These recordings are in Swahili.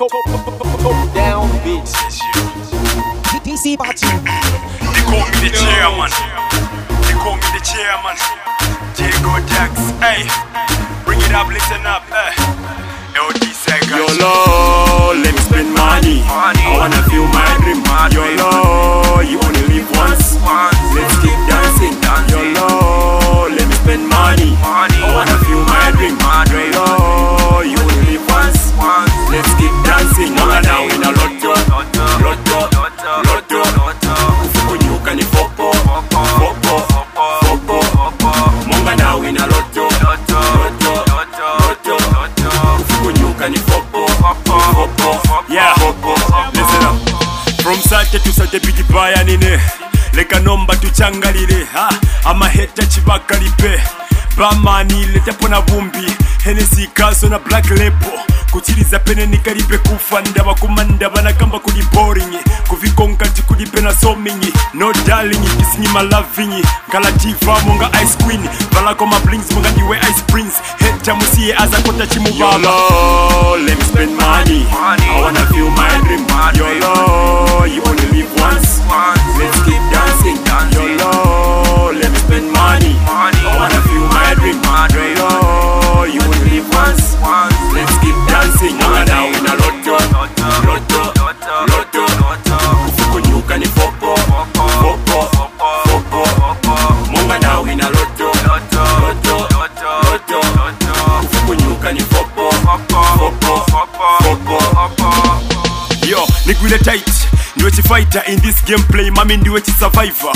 Down beats. DC Party. They call me the chairman. They call me the chairman. Diego Dax. Hey, bring it up, listen up. LD Sega. YOLO, let me spend money. I wanna feel my dream. YOLO, you only live once. Let's keep dancing. YOLO, let me spend money. I wanna feel my dream. YOLO, you only live once. Let's keep dancing. Monga now in a lotto, lotto, lotto. Ufukunyuka ni fopo, fopo, fopo. Monga now in a lotto, lotto, lotto. Ufukunyuka ni fopo, fopo. Yeah, listen up. From Saturday to Saturday, big baya nine. Leka nomba tuchangalire. Amaheta chibakalipe. Bamani leta pona vumbi. Hennessy kaso na black label. Kuchiriza pene nikaripe kufa. Ndaba kumanda banakamba kuli boring. Kuvikonka chikulipe na somingi. No darling, kisingi my loving. Kalativa monga ice queen. Balako ma blings monga niwe ice prince. Heta musiye aza kota chimubaba. YOLO, let me spend money. I wanna feel my dream. YOLO, you only live once. Let's keep dancing. YOLO, let me spend money. I wanna feel my dream. YOLO, you only live once. Let's keep dancing. Monga now in a lotto, lotto, lotto. Ufukunyuka ni fopo, fopo, fopo. Monga now in a lotto, lotto, lotto. Ufukunyuka ni fopo, fopo, fopo. Yo, nigwile tight. Ndiwe chifighter in this gameplay. Mami ndiwe survivor.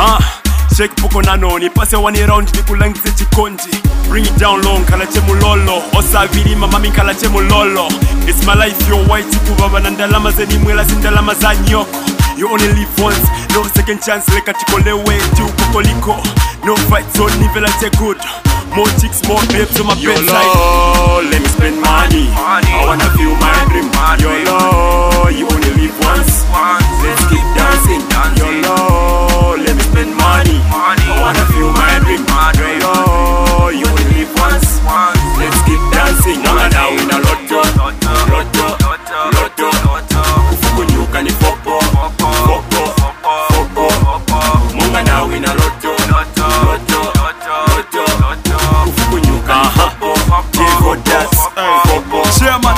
Shake poko nano, ni pase one round ni kulangize chikondi. Bring it down long, kalache mulolo. Osa virima, mami kalache mulolo. It's my life, yo white kubaba nandalama zeni mwela zindalama za nyoko. You only live once, no second chance. Leka chikolewe, tu kokoliko. No fight zone, nivela che good. More chicks, more babes on my bedside. YOLO, let me spend money. I wanna feel my dream. YOLO, you only live once. Let's keep dancing. YOLO, let me spend money. I wanna feel my dream. YOLO, you only live once. Let's keep dancing. Monga now in a lotto, lotto, lotto. Ufukunyuka ni fopo, fopo, fopo. Monga now in a lotto, lotto, lotto. Ufukunyuka ni fopo, Diego Dax. fopo. Chairman.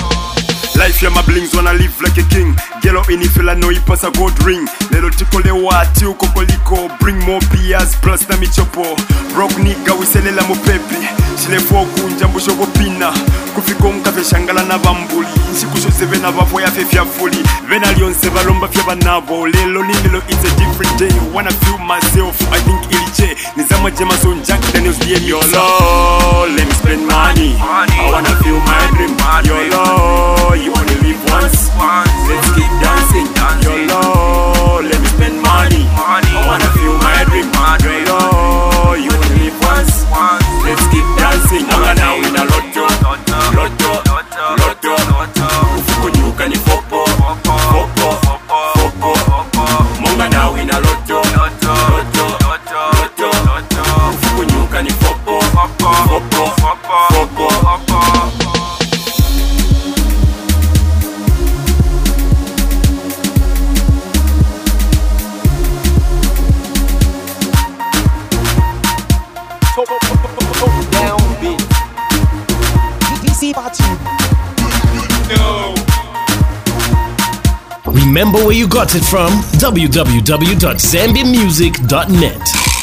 Life ya my blings wanna live like a king. Gelo inifela no ipasa gold ring. Lelo tikole wati ukokoliko. Bring more beers plus na michopo. Broke nigga wiselela mupepi. Shilefo kunja mbusho bopina. Kufiko mkafe shangala na bambuli. Nchikusho seve na bafo ya fefia fuli. Vena lionse balomba feba nabo. Lelo nilelo it's a different day. Wanna feel myself, I think iliche. Nizama jema son Jack Daniels DM. YOLO, let me spend money. I wanna feel my dream. YOLO, you only live once. Let's keep dancing. YOLO, let me spend money. I wanna feel my dream. YOLO, you only live once. Let's keep dancing. Monga now in a lotto, lotto, lotto. Ufukunyuka ni fopo, fopo, fopo. Monga now in a lotto, lotto, lotto. Ufukunyuka ni fopo, fopo, fopo. Down beats. DC Party. Remember where you got it from? www.zambiamusic.net.